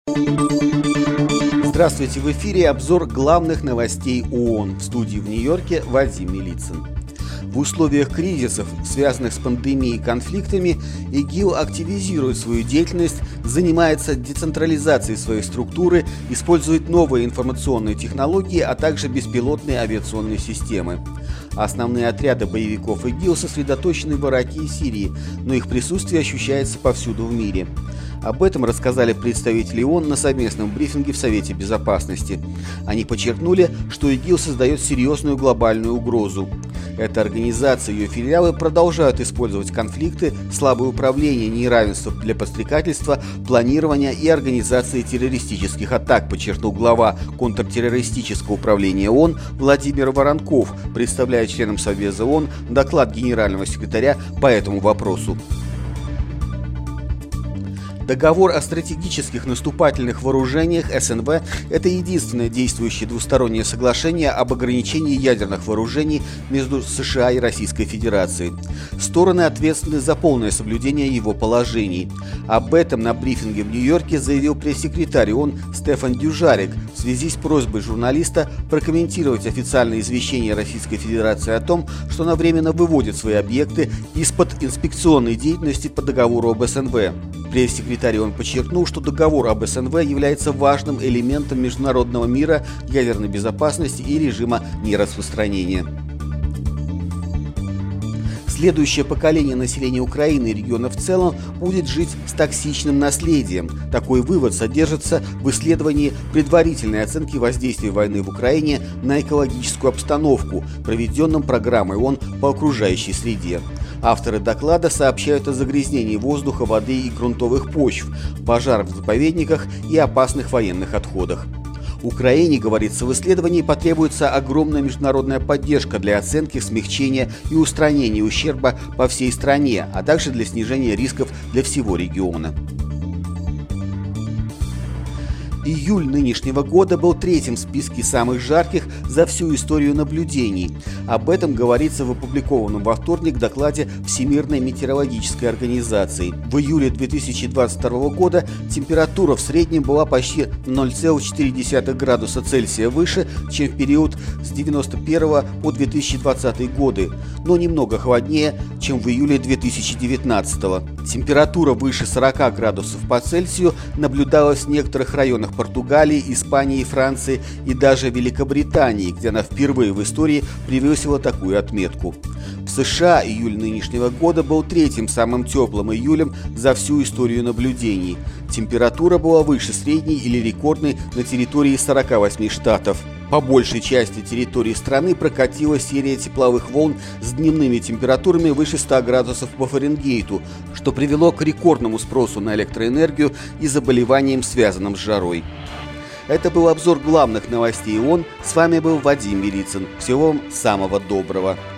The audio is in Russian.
Здравствуйте, в эфире обзор главных новостей ООН. В студии в Нью-Йорке Вадим Милицын. В условиях кризисов, связанных с пандемией и конфликтами, ИГИЛ активизирует свою деятельность, занимается децентрализацией своей структуры, использует новые информационные технологии, а также беспилотные авиационные системы. Основные отряды боевиков ИГИЛ сосредоточены в Ираке и Сирии, но их присутствие ощущается повсюду в мире. Об этом рассказали представители ООН на совместном брифинге в Совете Безопасности. Они подчеркнули, что ИГИЛ создает серьезную глобальную угрозу. Эта организация и ее филиалы продолжают использовать конфликты, слабое управление, неравенство для подстрекательства, планирования и организации террористических атак, подчеркнул глава контртеррористического управления ООН Владимир Воронков, представляя членам Совбеза ООН доклад генерального секретаря по этому вопросу. Договор о стратегических наступательных вооружениях СНВ – это единственное действующее двустороннее соглашение об ограничении ядерных вооружений между США и Российской Федерацией. Стороны ответственны за полное соблюдение его положений. Об этом на брифинге в Нью-Йорке заявил пресс-секретарь ООН Стефан Дюжарик в связи с просьбой журналиста прокомментировать официальное извещение Российской Федерации о том, что она временно выводит свои объекты из-под инспекционной деятельности по договору об СНВ. Пресс-секретарь ООН подчеркнул, что договор об СНВ является важным элементом международного мира, ядерной безопасности и режима нераспространения. Следующее поколение населения Украины и региона в целом будет жить с токсичным наследием. Такой вывод содержится в исследовании предварительной оценки воздействия войны в Украине на экологическую обстановку, проведенном программой ООН по окружающей среде. Авторы доклада сообщают о загрязнении воздуха, воды и грунтовых почв, пожарах в заповедниках и опасных военных отходах. Украине, говорится в исследовании, потребуется огромная международная поддержка для оценки, смягчения и устранения ущерба по всей стране, а также для снижения рисков для всего региона. Июль нынешнего года был третьим в списке самых жарких за всю историю наблюдений. Об этом говорится в опубликованном во вторник докладе Всемирной метеорологической организации. В июле 2022 года температура в среднем была почти 0,4 градуса Цельсия выше, чем в период с 1991 по 2020 годы, но немного холоднее, чем в июле 2019. Температура выше 40 градусов по Цельсию наблюдалась в некоторых районах Португалии, Испании, Франции и даже Великобритании, где она впервые в истории превысила такую отметку. В США июль нынешнего года был третьим самым теплым июлем за всю историю наблюдений. Температура была выше средней или рекордной на территории 48 штатов. По большей части территории страны прокатилась серия тепловых волн с дневными температурами выше 100 градусов по Фаренгейту, что привело к рекордному спросу на электроэнергию и заболеваниям, связанным с жарой. Это был обзор главных новостей ООН. С вами был Вадим Милицын. Всего вам самого доброго.